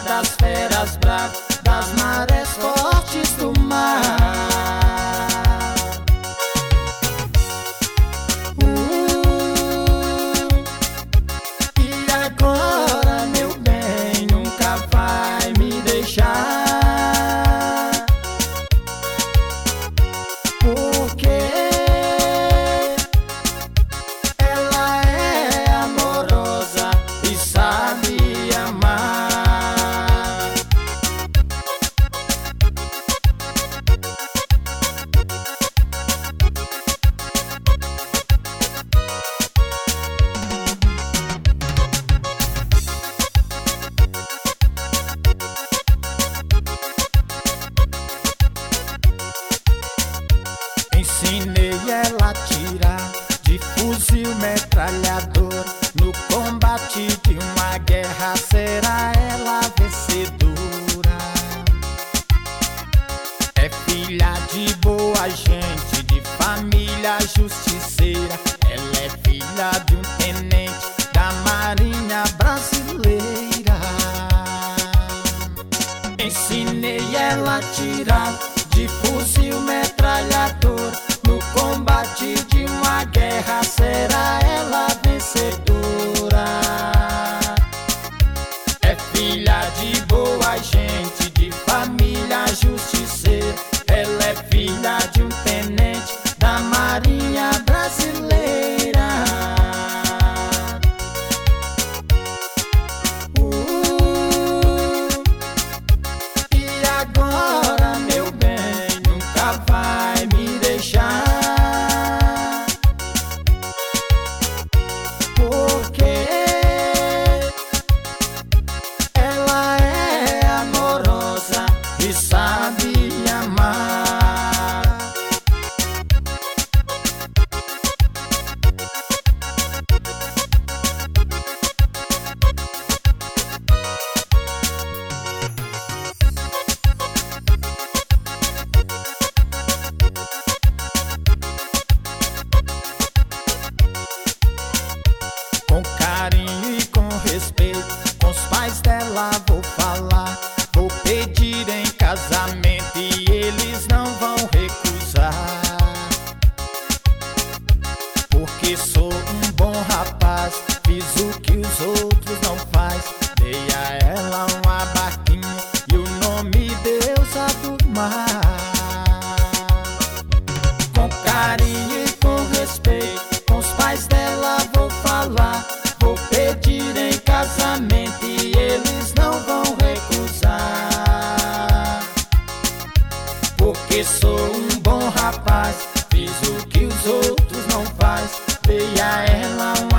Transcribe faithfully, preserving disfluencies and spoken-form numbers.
das feras bravas, das marés fortes do mar. uh, E agora, meu bem, nunca vai me deixar, porque ela é amorosa e sabe amar. Ensinei ela a tirar de fuzil metralhador. No combate de uma guerra será ela vencedora. É filha de boa gente, de família justiceira. Ela é filha de um tenente da Marinha Brasileira. Ensinei ela a tirar de fuzil metralhador. No combate de uma guerra será ela vencedora. É filha de boa gente, de família justiceira. Ela é filha de um tenente da Marinha Brasileira. uh, E agora, meu bem, nunca vai me deixar, porque ela é amorosa e sabe amar. Com carinho e com respeito, com os pais dela vou falar. Vou pedir em casamento e eles não vão recusar, porque sou um bom rapaz, fiz o que os outros não faz. Dei a ela uma barquinha e o nome Deusa do Mar. Com carinho e com respeito, com os pais dela vou falar. Vou pedir em casamento e eles não vão recusar, porque sou um bom rapaz, fiz o que os outros não faz. Dei a ela um